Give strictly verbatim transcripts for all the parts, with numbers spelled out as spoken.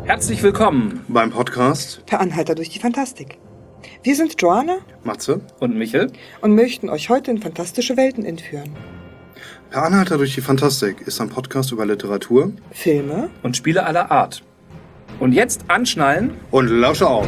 Herzlich willkommen beim Podcast Per Anhalter durch die Fantastik. Wir sind Joanna, Matze und Michel und möchten euch heute in fantastische Welten entführen. Per Anhalter durch die Fantastik ist ein Podcast über Literatur, Filme und Spiele aller Art. Und jetzt anschnallen und lausche auf.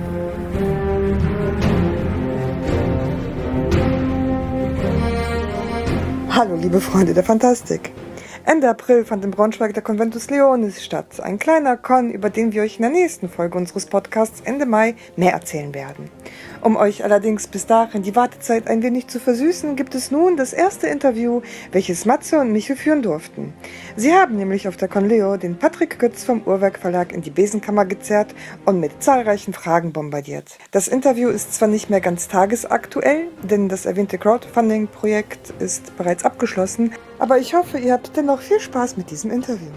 Hallo liebe Freunde der Fantastik. Ende April fand in Braunschweig der Conventus Leonis statt. Ein kleiner Con, über den wir euch in der nächsten Folge unseres Podcasts Ende Mai mehr erzählen werden. Um euch allerdings bis dahin die Wartezeit ein wenig zu versüßen, gibt es nun das erste Interview, welches Matze und Michel führen durften. Sie haben nämlich auf der Conleo den Patrick Götz vom Uhrwerk Verlag in die Besenkammer gezerrt und mit zahlreichen Fragen bombardiert. Das Interview ist zwar nicht mehr ganz tagesaktuell, denn das erwähnte Crowdfunding-Projekt ist bereits abgeschlossen, aber ich hoffe, ihr habt dennoch viel Spaß mit diesem Interview.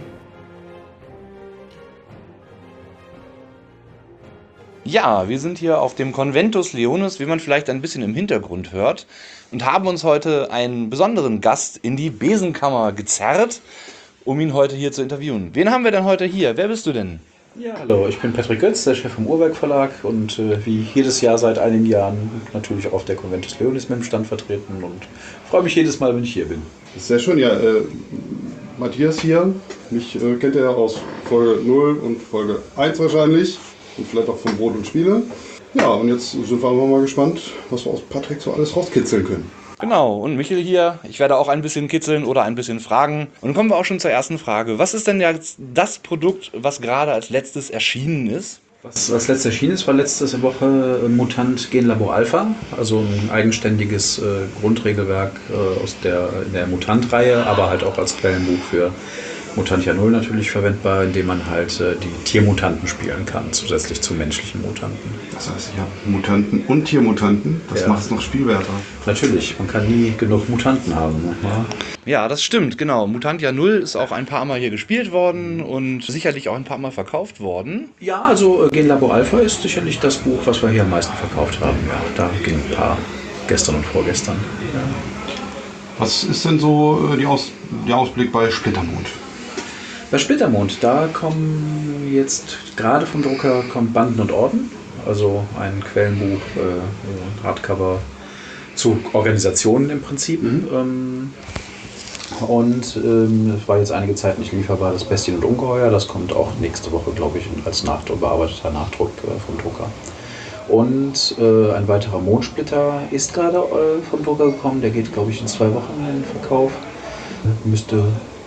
Ja, wir sind hier auf dem Conventus Leonis, wie man vielleicht ein bisschen im Hintergrund hört, und haben uns heute einen besonderen Gast in die Besenkammer gezerrt, um ihn heute hier zu interviewen. Wen haben wir denn heute hier? Wer bist du denn? Ja, hallo, ich bin Patrick Götz, der Chef vom Uhrwerk Verlag und äh, wie jedes Jahr seit einigen Jahren natürlich auch auf der Conventus Leonis mit dem Stand vertreten und freue mich jedes Mal, wenn ich hier bin. Sehr schön, ja. Äh, Matthias hier, mich äh, kennt ihr ja aus Folge null und Folge eins wahrscheinlich. Und vielleicht auch von Brot und Spiele. Ja, und jetzt sind wir einfach mal gespannt, was wir aus Patrick so alles rauskitzeln können. Genau, und Michel hier. Ich werde auch ein bisschen kitzeln oder ein bisschen fragen. Und dann kommen wir auch schon zur ersten Frage. Was ist denn jetzt das Produkt, was gerade als letztes erschienen ist? Was als letztes erschienen ist, war letzte Woche Mutant Genlabor Alpha, also ein eigenständiges äh, Grundregelwerk äh, aus der, in der Mutant-Reihe, aber halt auch als Quellenbuch für Mutantia null natürlich verwendbar, indem man halt äh, die Tiermutanten spielen kann, zusätzlich zu menschlichen Mutanten. Das heißt, ich habe Mutanten und Tiermutanten, das ja. macht es noch spielwerter. Natürlich, man kann nie genug Mutanten haben. Ne? Ja. Ja, das stimmt, genau. Mutantia null ist auch ein paar Mal hier gespielt worden und sicherlich auch ein paar Mal verkauft worden. Ja, also äh, Genlabor Alpha ist sicherlich das Buch, was wir hier am meisten verkauft haben. Ja, da ging ein paar gestern und vorgestern. Ja. Was ist denn so äh, die Aus, der Ausblick bei Splittermond? Bei Splittermond, da kommen jetzt gerade vom Drucker kommt Banden und Orden, also ein Quellenbuch, äh, Hardcover zu Organisationen im Prinzip. Mhm. Ähm, und ähm, es war jetzt einige Zeit nicht lieferbar, das Bestien und Ungeheuer, das kommt auch nächste Woche, glaube ich, als Nachdruck, bearbeiteter Nachdruck äh, vom Drucker. Und äh, ein weiterer Mondsplitter ist gerade äh, vom Drucker gekommen, der geht, glaube ich, in zwei Wochen in den Verkauf. Müsste...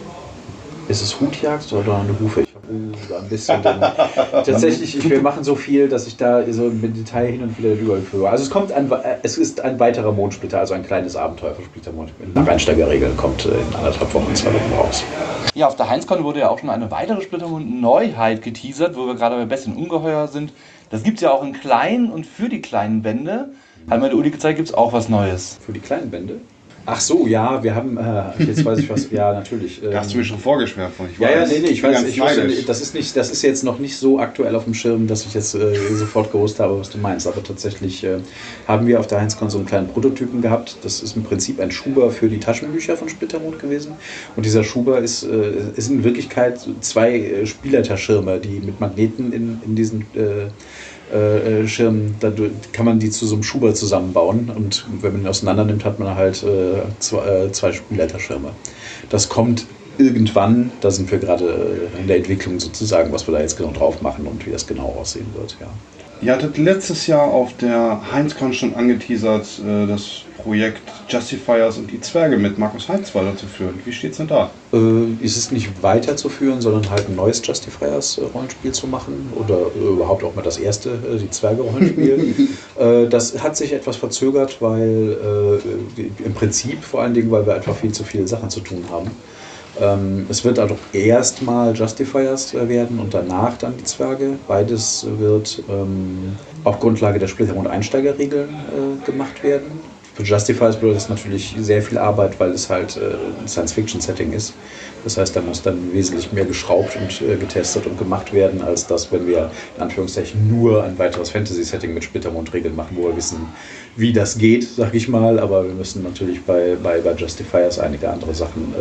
Ist es Hutjagd oder eine Hufe? Ich habe ein bisschen. Den, tatsächlich, ich, wir machen so viel, dass ich da so mit Detail hin und wieder drüber führe. Also es kommt ein, es ist ein weiterer Mondsplitter, also ein kleines Abenteuer für Splittermond. Nach Einsteigerregeln kommt in anderthalb Wochen, zwei Wochen raus. Ja, auf der Heinzcon wurde ja auch schon eine weitere Splittermond-Neuheit geteasert, wo wir gerade bei Bestien Ungeheuer sind. Das gibt es ja auch in klein und für die kleinen Bände. Hat mir der Uli gezeigt, gibt es auch was Neues. Für die kleinen Bände? Ach so, ja, wir haben, äh, jetzt weiß ich was, ja, natürlich. Ähm, da hast du mir schon vorgeschwärmt von, ich ja, weiß. Ja, nee, nee, ich, ich weiß, ich wusste, neidisch. das ist nicht, das ist jetzt noch nicht so aktuell auf dem Schirm, dass ich jetzt äh, sofort gewusst habe, was du meinst, aber tatsächlich äh, haben wir auf der Heinzcon so einen kleinen Prototypen gehabt, das ist im Prinzip ein Schuber für die Taschenbücher von Splittermond gewesen und dieser Schuber ist, äh, ist in Wirklichkeit zwei äh, Spielleiterschirme, die mit Magneten in, in diesen äh, Äh, Schirm, da kann man die zu so einem Schuber zusammenbauen und wenn man ihn auseinander nimmt, hat man halt äh, zwei, äh, zwei Spielleiterschirme. Das kommt irgendwann, da sind wir gerade in der Entwicklung sozusagen, was wir da jetzt genau drauf machen und wie das genau aussehen wird. Ja. Ihr hattet letztes Jahr auf der Heinzcon schon angeteasert, äh, das Projekt Justifiers und die Zwerge mit Markus Heitz weiterzuführen. Wie steht's denn da? Äh, ist es nicht weiterzuführen, sondern halt ein neues Justifiers-Rollenspiel zu machen oder äh, überhaupt auch mal das erste, äh, die Zwerge-Rollenspiel. äh, das hat sich etwas verzögert, weil äh, im Prinzip vor allen Dingen, weil wir einfach viel zu viele Sachen zu tun haben. Ähm, es wird also erstmal Justifiers werden und danach dann die Zwerge. Beides wird ähm, auf Grundlage der Splitter- und Einsteigerregeln äh, gemacht werden. Für Justifiers bedeutet das natürlich sehr viel Arbeit, weil es halt äh, ein Science-Fiction-Setting ist. Das heißt, da muss dann wesentlich mehr geschraubt und äh, getestet und gemacht werden, als das, wenn wir in Anführungszeichen nur ein weiteres Fantasy-Setting mit Splittermond-Regeln machen, wo wir wissen, wie das geht, sag ich mal. Aber wir müssen natürlich bei, bei, bei Justifiers einige andere Sachen äh,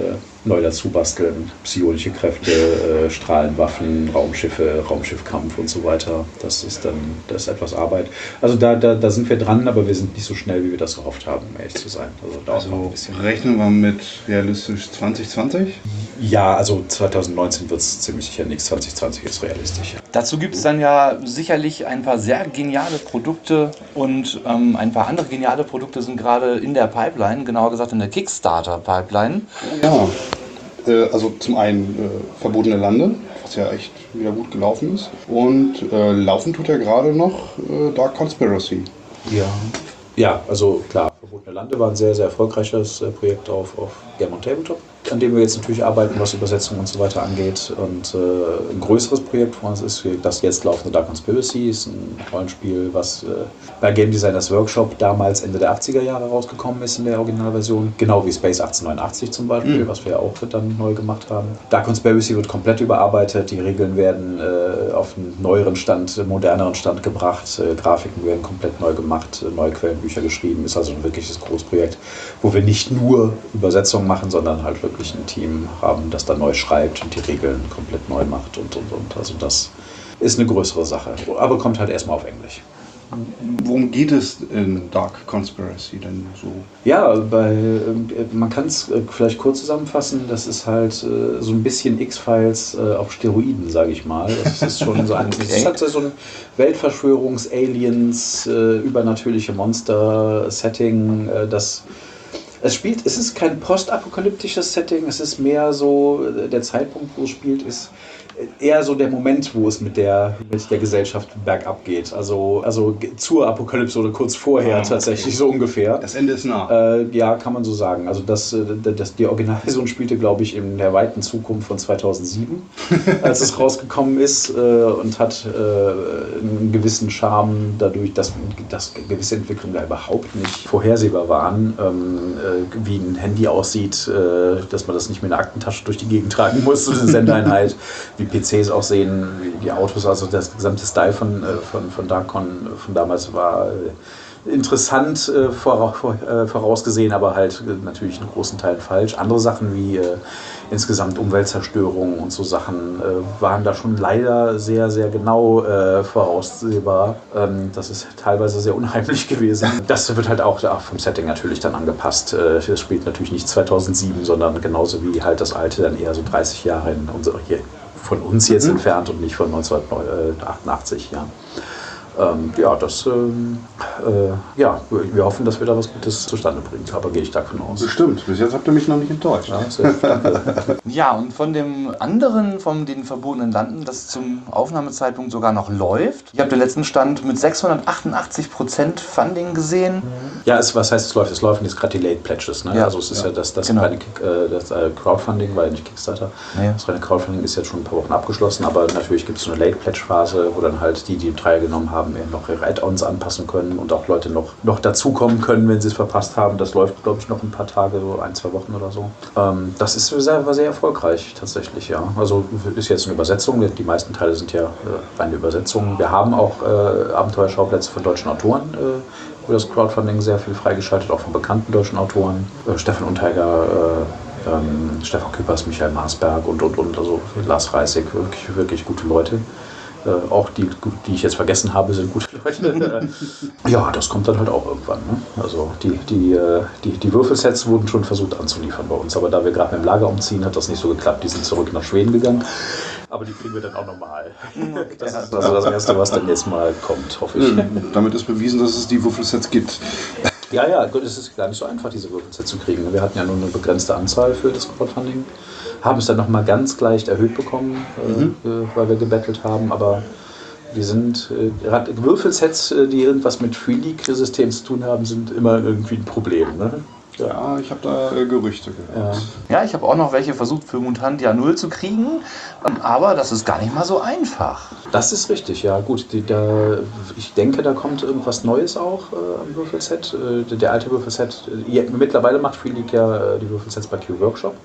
neu dazu basteln. Psionische Kräfte, äh, Strahlenwaffen, Raumschiffe, Raumschiffkampf und so weiter. Das ist dann das ist etwas Arbeit. Also da, da, da sind wir dran, aber wir sind nicht so schnell, wie wir das gehofft haben, um ehrlich zu sein. Also dauert noch ein Also bisschen. rechnen wir mit realistisch zwanzig zwanzig? Ja, also zwanzig neunzehn wird es ziemlich sicher nichts. zwanzig zwanzig ist realistisch. Dazu gibt es dann ja sicherlich ein paar sehr geniale Produkte und ähm, ein paar andere geniale Produkte sind gerade in der Pipeline, genauer gesagt in der Kickstarter-Pipeline. Ja, äh, also zum einen äh, Verbotene Lande, was ja echt wieder gut gelaufen ist. Und äh, laufen tut ja gerade noch äh, Dark Conspiracy. Ja. Ja, also klar, Verbotene Lande war ein sehr, sehr erfolgreiches äh, Projekt auf, auf Game on Tabletop, an dem wir jetzt natürlich arbeiten, was Übersetzung und so weiter angeht. Und äh, ein größeres Projekt von uns ist das jetzt laufende Dark Conspiracy, ist ein Rollenspiel, was äh, bei Game Designers Workshop damals Ende der achtziger Jahre rausgekommen ist in der Originalversion. Genau wie Space achtzehnhundertneunundachtzig zum Beispiel, mhm. was wir auch dann neu gemacht haben. Dark Conspiracy wird komplett überarbeitet, die Regeln werden äh, auf einen neueren Stand, moderneren Stand gebracht, äh, Grafiken werden komplett neu gemacht, äh, neue Quellenbücher geschrieben. Ist also ein wirkliches Großprojekt, wo wir nicht nur Übersetzungen machen, sondern halt wirklich ein Team haben, das da neu schreibt und die Regeln komplett neu macht und und und. Also das ist eine größere Sache, aber kommt halt erstmal auf Englisch. Worum geht es in Dark Conspiracy denn so? Ja, bei, man kann es vielleicht kurz zusammenfassen, das ist halt so ein bisschen X-Files auf Steroiden, sage ich mal. Das ist schon so ein, das ist halt so ein Weltverschwörungs-, Aliens, übernatürliche Monster-Setting, das Es spielt, es ist kein postapokalyptisches Setting, es ist mehr so, der Zeitpunkt, wo es spielt, ist eher so der Moment, wo es mit der, mit der Gesellschaft bergab geht. Also, also zur Apokalypse oder kurz vorher ah, okay. tatsächlich, so ungefähr. Das Ende ist nah. Äh, ja, kann man so sagen. Also das, das, die Originalversion spielte, glaube ich, in der weiten Zukunft von zweitausendsieben, als es rausgekommen ist äh, und hat äh, einen gewissen Charme dadurch, dass, dass gewisse Entwicklungen da überhaupt nicht vorhersehbar waren. Ähm, äh, wie ein Handy aussieht, äh, dass man das nicht mit einer Aktentasche durch die Gegend tragen muss, so eine Sendeeinheit. Wie P Cs auch sehen, wie die Autos, also das gesamte Style von, von, von Darkon von damals war interessant äh, vor, vor, äh, vorausgesehen, aber halt äh, natürlich in großen Teilen falsch. Andere Sachen wie äh, insgesamt Umweltzerstörung und so Sachen äh, waren da schon leider sehr, sehr genau äh, voraussehbar. Ähm, das ist teilweise sehr unheimlich gewesen. Das wird halt auch ja, vom Setting natürlich dann angepasst. Äh, das spielt natürlich nicht zweitausendsieben, sondern genauso wie halt das alte dann eher so dreißig Jahre in unsere, hier, von uns jetzt mhm. entfernt und nicht von neunzehnhundertachtundachtzig. Ja. Ähm, ja, das, ähm, äh, ja, wir hoffen, dass wir da was Gutes zustande bringen, aber gehe ich davon aus. Bestimmt, bis jetzt habt ihr mich noch nicht enttäuscht. Ja, sehr, danke. Ja, und von dem anderen, von den verbotenen Landen, das zum Aufnahmezeitpunkt sogar noch läuft. Ich habe den letzten Stand mit sechshundertachtundachtzig Prozent Funding gesehen. Ja, es, was heißt es läuft? Es laufen jetzt gerade die Late Pledges. Ne? Ja, also es ist ja, ja das, das, genau. reine, äh, das äh, Crowdfunding, weil nicht Kickstarter. Ja. Das reine Crowdfunding ist jetzt schon ein paar Wochen abgeschlossen, aber natürlich gibt es so eine Late Pledge Phase, wo dann halt die, die teilgenommen haben, noch ihre Add-ons anpassen können und auch Leute noch, noch dazukommen können, wenn sie es verpasst haben. Das läuft, glaube ich, noch ein paar Tage, so ein, zwei Wochen oder so. Ähm, das ist sehr, war sehr erfolgreich tatsächlich, ja. Also ist jetzt eine Übersetzung, die meisten Teile sind ja äh, reine Übersetzungen. Wir haben auch äh, Abenteuerschauplätze von deutschen Autoren, äh, wo das Crowdfunding sehr viel freigeschaltet, auch von bekannten deutschen Autoren. Äh, Stefan Unteiger, äh, ähm, Stefan Küppers, Michael Marsberg und, und, und, also Lars Reissig, wirklich, wirklich gute Leute. Äh, auch die, die ich jetzt vergessen habe, sind gute Leute. Ja, das kommt dann halt auch irgendwann. Ne? Also die, die, die, die Würfelsets wurden schon versucht anzuliefern bei uns, aber da wir gerade mit dem Lager umziehen, hat das nicht so geklappt. Die sind zurück nach Schweden gegangen, aber die kriegen wir dann auch nochmal. Das ist also das Erste, was dann jetzt mal kommt, hoffe ich. Damit ist bewiesen, dass es die Würfelsets gibt. Ja, ja, gut, es ist gar nicht so einfach, diese Würfelsets zu kriegen. Wir hatten ja nur eine begrenzte Anzahl für das Crowdfunding. Haben es dann nochmal ganz leicht erhöht bekommen, mhm. äh, weil wir gebettelt haben, aber die sind, äh, Würfelsets, die irgendwas mit Free League-Systemen zu tun haben, sind immer irgendwie ein Problem. Ne? Ja, ja, ich habe da äh, Gerüchte gehört. Ja, ja ich habe auch noch welche versucht für Mutantia null zu kriegen, ähm, aber das ist gar nicht mal so einfach. Das ist richtig, ja gut. Die, da, ich denke, da kommt irgendwas Neues auch äh, am Würfelset. Äh, der, der alte Würfelset, ja, mittlerweile macht Free League ja äh, die Würfelsets bei Q Workshop.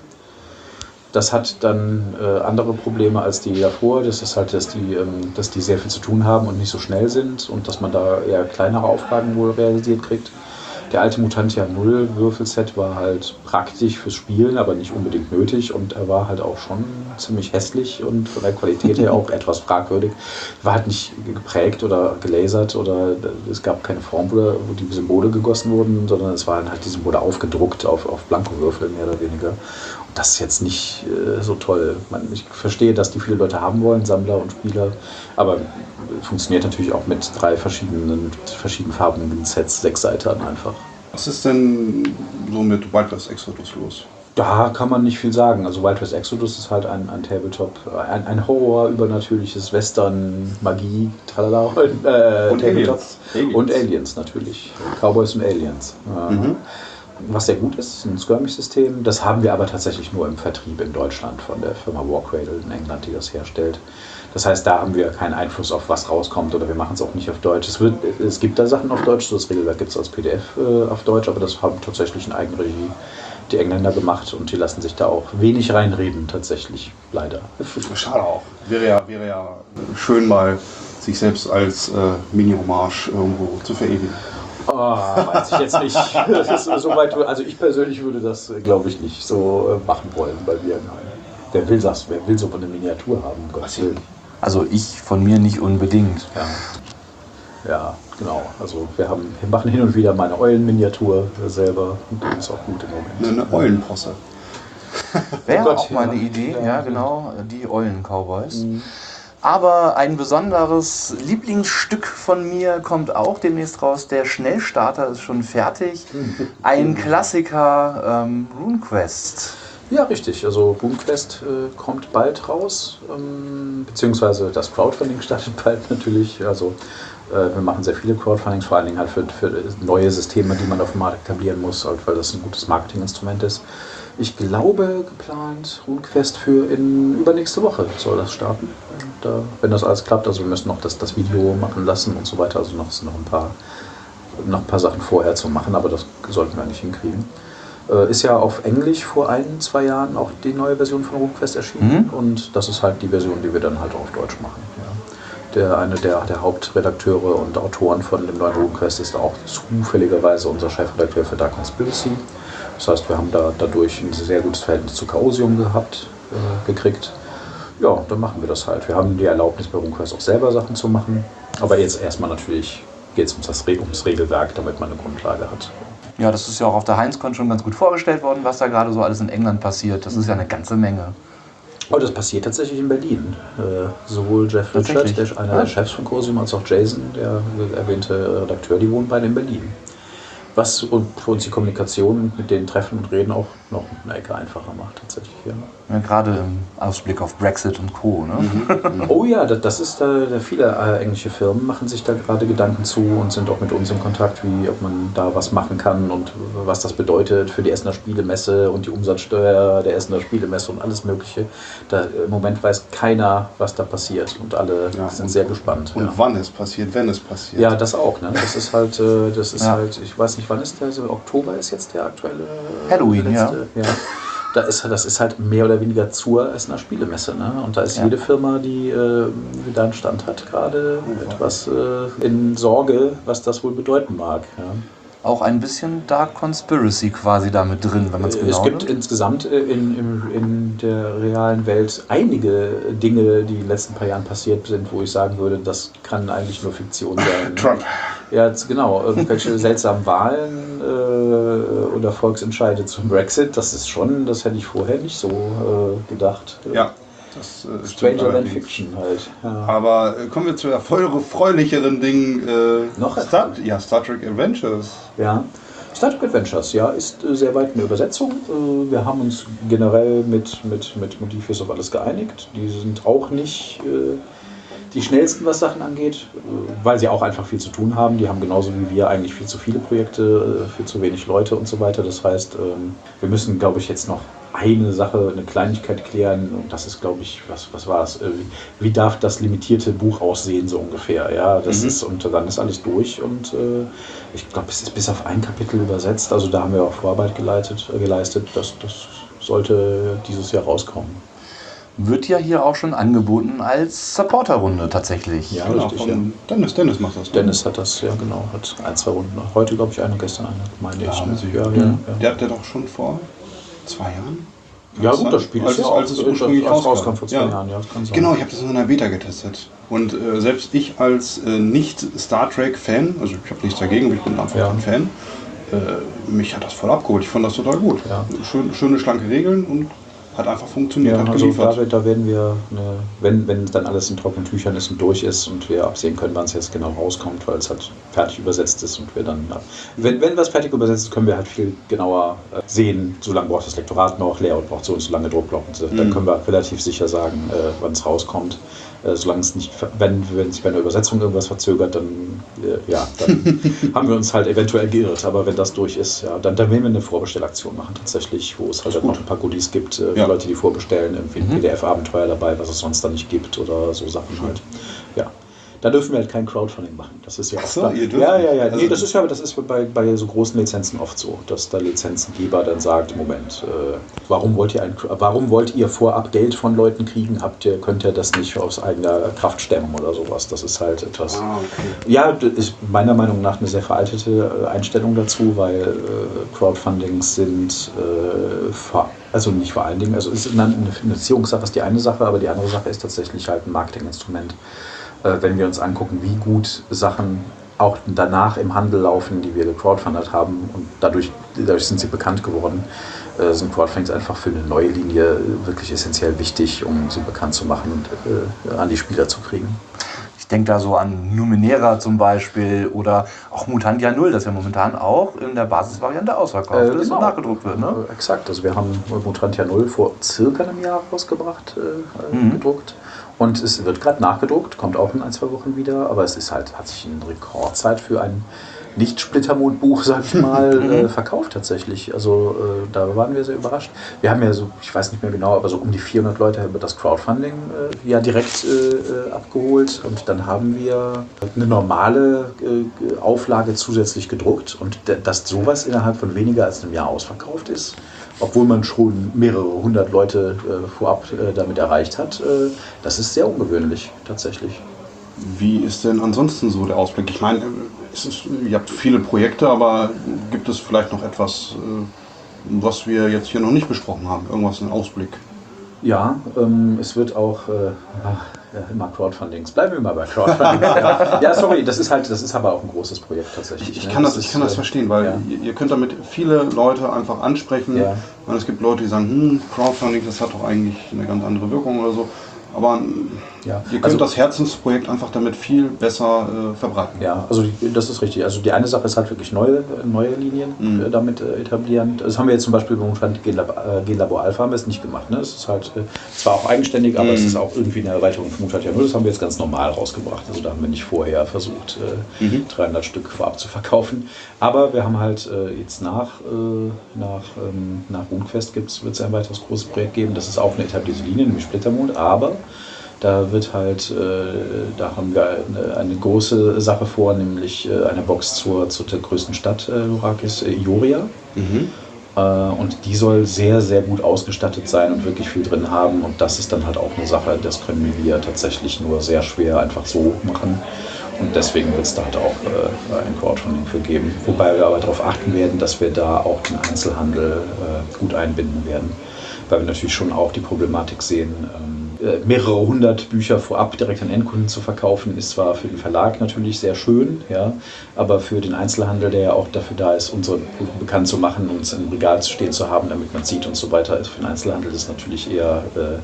Das hat dann äh, andere Probleme als die davor. Das ist halt, dass die, ähm, dass die sehr viel zu tun haben und nicht so schnell sind und dass man da eher kleinere Aufgaben wohl realisiert kriegt. der alte Mutantia null Würfelset war halt praktisch fürs Spielen, aber nicht unbedingt nötig und er war halt auch schon ziemlich hässlich und von der Qualität her auch etwas fragwürdig. War halt nicht geprägt oder gelasert oder es gab keine Form, wo die Symbole gegossen wurden, sondern es waren halt die Symbole aufgedruckt auf, auf Blankowürfel mehr oder weniger. Und das ist jetzt nicht äh, so toll. Man, ich verstehe, dass die viele Leute haben wollen, Sammler und Spieler, aber funktioniert natürlich auch mit drei verschiedenen, verschiedenfarbigen Sets, sechs Seiten einfach. Was ist denn so mit Wild West Exodus los? Da kann man nicht viel sagen. Also Wild West Exodus ist halt ein, ein Tabletop, ein, ein Horror, übernatürliches Western, Magie, tralala, äh, und Tabletop. Aliens. Und Aliens natürlich. Cowboys und Aliens. Mhm. Was sehr gut ist, ein Skirmish-System. Das haben wir aber tatsächlich nur im Vertrieb in Deutschland von der Firma Warcradle in England, die das herstellt. Das heißt, da haben wir keinen Einfluss auf was rauskommt oder wir machen es auch nicht auf Deutsch. Es, wird, es gibt da Sachen auf Deutsch, so das Regelwerk gibt es als P D F äh, auf Deutsch, aber das haben tatsächlich in Eigenregie die Engländer gemacht und die lassen sich da auch wenig reinreden, tatsächlich, leider. Schade auch. Wäre ja, wäre ja schön mal, sich selbst als äh, Mini-Hommage irgendwo zu verewigen. Oh, weiß ich jetzt nicht. Das ist so weit, also ich persönlich würde das, glaube ich, nicht so machen wollen bei mir. Wer will das? Wer will so eine Miniatur haben? Um Gottes Willen. Also ich von mir nicht unbedingt. Ja. Ja, genau. Also wir, haben, wir machen hin und wieder mal eine Eulenminiatur selber und das ist auch gut im Moment. Eine Eulenposse. Wäre Oh Gott, auch mal ja. eine Idee, ja, Ja. genau, die Eulen-Cowboys. Mhm. Aber ein besonderes Lieblingsstück von mir kommt auch demnächst raus. Der Schnellstarter ist schon fertig. Ein Klassiker, ähm, RuneQuest. Ja, richtig. Also RuneQuest äh, kommt bald raus, ähm, beziehungsweise das Crowdfunding startet bald natürlich. Also äh, wir machen sehr viele Crowdfundings, vor allen Dingen halt für, für neue Systeme, die man auf dem Markt etablieren muss, halt, weil das ein gutes Marketinginstrument ist. Ich glaube, geplant RuneQuest für in übernächste Woche soll das starten. Und, äh, wenn das alles klappt, also wir müssen noch das, das Video machen lassen und so weiter, also noch, noch, ein paar, noch ein paar Sachen vorher zu machen, aber das sollten wir eigentlich hinkriegen. Äh, ist ja auf Englisch vor ein, zwei Jahren auch die neue Version von RuneQuest erschienen. Mhm. Und das ist halt die Version, die wir dann halt auch auf Deutsch machen. Ja. Der, eine der, der Hauptredakteure und Autoren von dem neuen RuneQuest ist auch zufälligerweise unser Chefredakteur für Dark Conspiracy. Das heißt, wir haben da dadurch ein sehr gutes Verhältnis zu Chaosium gehabt, äh, gekriegt. Ja, dann machen wir das halt. Wir haben die Erlaubnis bei RuneQuest auch selber Sachen zu machen. Aber jetzt erstmal natürlich geht es ums, das, ums Regelwerk, damit man eine Grundlage hat. Ja, das ist ja auch auf der Heinzcon schon ganz gut vorgestellt worden, was da gerade so alles in England passiert. Das ist ja eine ganze Menge. Oh, das passiert tatsächlich in Berlin. Äh, sowohl Jeff Richard, der, einer ja. der Chefs von Chaosium, als auch Jason, der erwähnte Redakteur, die wohnen beide in Berlin. Was für uns die Kommunikation mit denen Treffen und Reden auch noch eine Ecke einfacher macht, tatsächlich. Ja. Ja, gerade im Ausblick auf Brexit und Co. Ne? Mhm. Oh ja, das, das ist da, da viele äh, englische Firmen machen sich da gerade Gedanken zu und sind auch mit uns in Kontakt, wie ob man da was machen kann und was das bedeutet für die Essener Spielemesse und die Umsatzsteuer der Essener Spielemesse und alles Mögliche. Da, im Moment weiß keiner, was da passiert und alle ja, sind und, sehr gespannt. Und ja. wann es passiert, wenn es passiert. Ja, das auch. Ne? Das ist halt, äh, das ist ja. halt, ich weiß nicht, wann ist der, also Oktober ist jetzt der aktuelle Halloween, letzte, ja. ja. Da ist, das ist halt mehr oder weniger zur Essener Spielemesse. Ne? Und da ist ja. jede Firma, die äh, da einen Stand hat, gerade oh, etwas äh, in Sorge, was das wohl bedeuten mag. Ja. Auch ein bisschen Dark Conspiracy quasi da mit drin, wenn man es genau Es gibt nimmt. insgesamt in, in, in der realen Welt einige Dinge, die in den letzten paar Jahren passiert sind, wo ich sagen würde, das kann eigentlich nur Fiktion sein. Trump. Ja, jetzt, genau. Irgendwelche seltsamen Wahlen äh, oder Volksentscheide zum Brexit, das ist schon, das hätte ich vorher nicht so äh, gedacht. Ja. Das, äh, Stranger than Fiction halt. Ja. Aber äh, kommen wir zu erfreulicheren Dingen. Äh, Noch Star, ja, Star Trek Adventures. Ja, Star Trek Adventures, ja, ist äh, sehr weit eine Übersetzung. Äh, wir haben uns generell mit, mit, mit Modiphius auf alles geeinigt. Die sind auch nicht äh, die schnellsten, was Sachen angeht, äh, weil sie auch einfach viel zu tun haben. Die haben genauso wie wir eigentlich viel zu viele Projekte, äh, viel zu wenig Leute und so weiter. Das heißt, ähm, wir müssen, glaube ich, jetzt noch eine Sache, eine Kleinigkeit klären und das ist, glaube ich, was, was war es? Wie darf das limitierte Buch aussehen, so ungefähr? Ja, das mhm. ist, und dann ist alles durch und äh, ich glaube, es ist bis auf ein Kapitel übersetzt, also da haben wir auch Vorarbeit geleitet, äh, geleistet, das, das sollte dieses Jahr rauskommen. wird ja hier auch schon angeboten als Supporter-Runde tatsächlich. Ja, Genau, richtig, von ja. Dennis, Dennis macht das. ne? Dennis hat das, ja genau, hat ein, zwei Runden. Heute glaube ich eine, gestern eine, meine Ja, ich. mit Ne? Sicherheit. ja, ja, Mhm. ja. Der hat der doch schon vor zwei Jahren? Ja gut, das Spiel als ist es, ja auch, als es ursprünglich als rauskam. rauskam vor zwei Jahren, ja, das kann sein. Genau, ich habe das in einer Beta getestet. Und äh, selbst ich als äh, Nicht-Star Trek-Fan, also ich habe nichts dagegen, ich bin einfach Ja. ein Fan, äh, mich hat das voll abgeholt. Ich fand das total gut. Ja. Schön, schöne, schlanke Regeln und hat einfach funktioniert, Ja, hat also geliefert. da, da werden wir, eine, wenn, wenn dann alles in trockenen Tüchern ist und durch ist und wir absehen können, wann es jetzt genau rauskommt, weil es halt fertig übersetzt ist und wir dann, wenn, wenn was fertig übersetzt ist, können wir halt viel genauer äh, sehen, so lange braucht das Lektorat noch, Layout braucht so und so lange Druckblock und so. Dann Mhm. können wir relativ sicher sagen, äh, wann es rauskommt. Äh, solange es nicht, wenn, wenn sich bei einer Übersetzung irgendwas verzögert, dann, äh, ja, dann haben wir uns halt eventuell geirrt. Aber wenn das durch ist, ja, dann, dann werden wir eine Vorbestellaktion machen tatsächlich, wo es halt noch ein paar Goodies gibt, äh, für Ja. Leute, die vorbestellen, irgendwie ein Mhm. P D F-Abenteuer dabei, was es sonst da nicht gibt oder so Sachen halt. Ja. Da dürfen wir halt kein Crowdfunding machen. Das ist ja Ach oft so, bei- ihr dürft Ja, ja, nicht. ja. Also- nee, das ist ja das ist bei, bei so großen Lizenzen oft so, dass der Lizenzengeber dann sagt, Moment, äh, warum wollt ihr ein, warum wollt ihr vorab Geld von Leuten kriegen? Habt ihr, könnt ihr das nicht aus eigener Kraft stemmen oder sowas? Das ist halt etwas. Ah, okay. Ja, das ist meiner Meinung nach eine sehr veraltete äh, Einstellung dazu, weil äh, Crowdfundings sind äh, vor, also nicht vor allen Dingen, also es ist eine Finanzierungssache, ist die eine Sache, aber die andere Sache ist tatsächlich halt ein Marketinginstrument. Äh, wenn wir uns angucken, wie gut Sachen auch danach im Handel laufen, die wir gecrowdfundet haben und dadurch, dadurch sind sie bekannt geworden, äh, sind Crowdfundings einfach für eine neue Linie wirklich essentiell wichtig, um sie bekannt zu machen und äh, an die Spieler zu kriegen. Ich denke da so an Numenera zum Beispiel oder auch Mutantia Null, das ja momentan auch in der Basisvariante ausverkauft Äh, ist genau. und nachgedruckt wird. Ne? Äh, Exakt, also wir haben Mutantia Null vor circa einem Jahr rausgebracht, äh, Mhm. gedruckt. Und es wird gerade nachgedruckt, kommt auch in ein, zwei Wochen wieder, aber es ist halt, hat sich in Rekordzeit für ein Nicht-Splittermond-Buch, sag ich mal, äh, verkauft tatsächlich. Also äh, da waren wir sehr überrascht. Wir haben ja so, ich weiß nicht mehr genau, aber so um die vierhundert Leute über das Crowdfunding äh, ja direkt äh, abgeholt. Und dann haben wir eine normale äh, Auflage zusätzlich gedruckt. Und d- dass sowas innerhalb von weniger als einem Jahr ausverkauft ist, obwohl man schon mehrere hundert Leute äh, vorab äh, damit erreicht hat, äh, das ist sehr ungewöhnlich tatsächlich. Wie ist denn ansonsten so der Ausblick? Ich meine, es ist, ihr habt viele Projekte, aber gibt es vielleicht noch etwas, äh, was wir jetzt hier noch nicht besprochen haben? Irgendwas in Ausblick? Ja, ähm, es wird auch äh, ach, ja, immer Crowdfundings. Bleiben wir mal bei Crowdfunding. ja, ja, sorry, das ist halt, das ist aber auch ein großes Projekt tatsächlich. Ich ne? kann das, ich ist, kann das äh, verstehen, weil ja. ihr, ihr könnt damit viele Leute einfach ansprechen. Ja. Und es gibt Leute, die sagen, hm, Crowdfunding, das hat doch eigentlich eine ganz andere Wirkung oder so. Aber Ja, ihr könnt also- das Herzensprojekt einfach damit viel besser äh, verbreiten. Ja, also die, das ist richtig. Also die eine Sache ist halt wirklich neue, neue Linien Mhm. äh, damit äh, etablieren. Das haben wir jetzt zum Beispiel beim Genlab- äh, Genlabor Alpha haben wir es nicht gemacht. Ne? Es ist halt äh, zwar auch eigenständig, aber Mhm. es ist auch irgendwie eine Erweiterung von Mutantia Null. Das haben wir jetzt ganz normal rausgebracht. Also da haben wir nicht vorher versucht, äh, Mhm. dreihundert Stück vorab zu verkaufen. Aber wir haben halt äh, jetzt nach, äh, nach, ähm, nach RuneQuest wird es ein weiteres großes Projekt geben. Das ist auch eine etablierte Linie, nämlich Splittermond, aber da wird halt, äh, da haben wir eine, eine große Sache vor, nämlich äh, eine Box zur, zur der größten Stadt äh, Lurakis, äh, Ioria. Mhm. Äh, und die soll sehr, sehr gut ausgestattet sein und wirklich viel drin haben. Und das ist dann halt auch eine Sache, das können wir tatsächlich nur sehr schwer einfach so machen. Und deswegen wird es da halt auch äh, ein Crowdfunding für geben. Wobei wir aber darauf achten werden, dass wir da auch den Einzelhandel äh, gut einbinden werden. Weil wir natürlich schon auch die Problematik sehen, ähm, äh, mehrere hundert Bücher vorab direkt an Endkunden zu verkaufen, ist zwar für den Verlag natürlich sehr schön, ja, aber für den Einzelhandel, der ja auch dafür da ist, unsere Produkte bekannt zu machen, uns im Regal zu stehen zu haben, damit man sieht und so weiter, ist für den Einzelhandel ist natürlich eher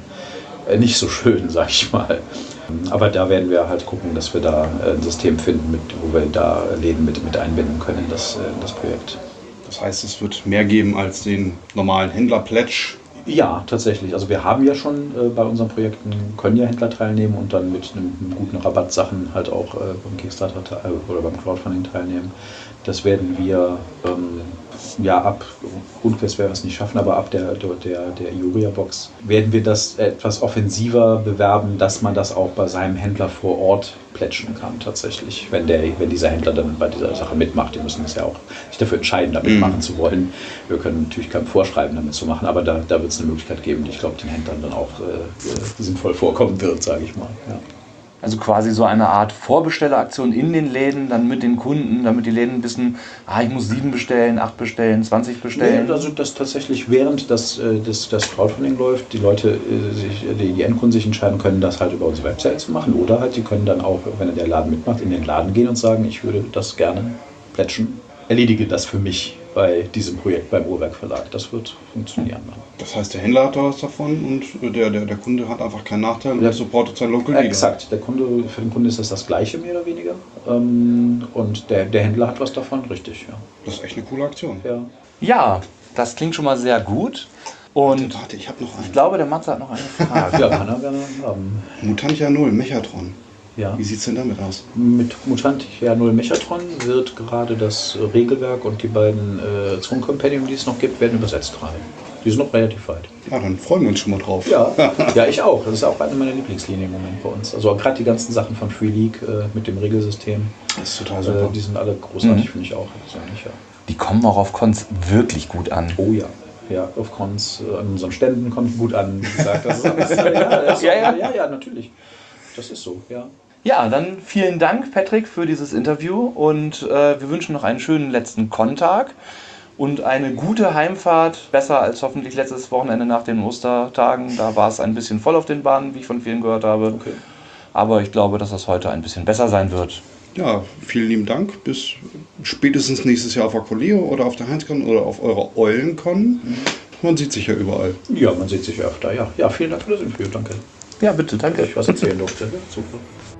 äh, nicht so schön, sag ich mal. Aber da werden wir halt gucken, dass wir da ein System finden, mit, wo wir da Läden mit, mit einbinden können in das, in das Projekt. Das heißt, es wird mehr geben als den normalen Händler-Pledge. Ja, tatsächlich. Also wir haben ja schon äh, bei unseren Projekten, können ja Händler teilnehmen und dann mit einem, einem guten Rabatt Sachen halt auch äh, beim Kickstarter te- äh, oder beim Crowdfunding teilnehmen. Das werden wir ähm, ja, ab Grundquest werden wir es nicht schaffen, aber ab der, der, der Ioria-Box werden wir das etwas offensiver bewerben, dass man das auch bei seinem Händler vor Ort plätschen kann tatsächlich, wenn, der, wenn dieser Händler dann bei dieser Sache mitmacht. Die müssen es ja auch sich dafür entscheiden, damit mhm. machen zu wollen. Wir können natürlich kein Vorschreiben damit zu machen, aber da, da wird es eine Möglichkeit geben, die ich glaube, den Händlern dann auch äh, sinnvoll vorkommen wird, sage ich mal. Ja. Also quasi so eine Art Vorbestelleraktion in den Läden, dann mit den Kunden, damit die Läden wissen, ah, ich muss sieben bestellen, acht bestellen, zwanzig bestellen. Nee, also das tatsächlich während das, das, das Crowdfunding läuft, die Leute, sich, die, die Endkunden sich entscheiden können, das halt über unsere Website zu machen, oder halt, die können dann auch, wenn der Laden mitmacht, in den Laden gehen und sagen, ich würde das gerne plätschen, erledige das für mich bei diesem Projekt beim Uhrwerk Verlag. Das wird funktionieren. Das heißt, der Händler hat da was davon und der, der, der Kunde hat einfach keinen Nachteil und ja. supportet sein Local Leader. Exakt. Der Kunde, für den Kunden ist das das Gleiche, mehr oder weniger. Und der, der Händler hat was davon, richtig. Ja. Das ist echt eine coole Aktion. Ja, ja, das klingt schon mal sehr gut. Und warte, warte, ich habe noch einen. Ich glaube, der Matze hat noch eine Frage. Ja, kann er gerne haben. Mutantia null, Mechatron. Ja. Wie sieht es denn damit aus? Mit Mutantia null Mechatron wird gerade das Regelwerk und die beiden äh, Zone-Compendium, die es noch gibt, werden übersetzt gerade. Die sind noch relativ weit. Ja, dann freuen wir uns schon mal drauf. Ja, ja, ich auch. Das ist auch eine meiner Lieblingslinien im Moment bei uns. Also gerade die ganzen Sachen von Free League äh, mit dem Regelsystem. Das ist total super. Äh, die sind alle großartig, mhm. finde ich auch. Persönlich, ja. Die kommen auch auf Cons wirklich gut an. Oh ja. Ja, auf Cons, äh, an unseren Ständen kommt gut an, wie gesagt. Das ist alles, ja, das ist ja, ja. ja, ja, natürlich. Das ist so, ja. Ja, dann vielen Dank, Patrick, für dieses Interview und äh, wir wünschen noch einen schönen letzten Con-Tag und eine gute Heimfahrt. Besser als hoffentlich letztes Wochenende nach den Ostertagen. Da war es ein bisschen voll auf den Bahnen, wie ich von vielen gehört habe. Okay. Aber ich glaube, dass das heute ein bisschen besser sein wird. Ja, vielen lieben Dank. Bis spätestens nächstes Jahr auf Aqualeo oder auf der Heinz-Con oder auf eurer Eulen-Con. Mhm. Man sieht sich ja überall. Ja, man sieht sich öfter, ja. Ja, vielen Dank für das Interview, danke. Ja, bitte, danke. Dass ich was erzählen durfte. Ja, super.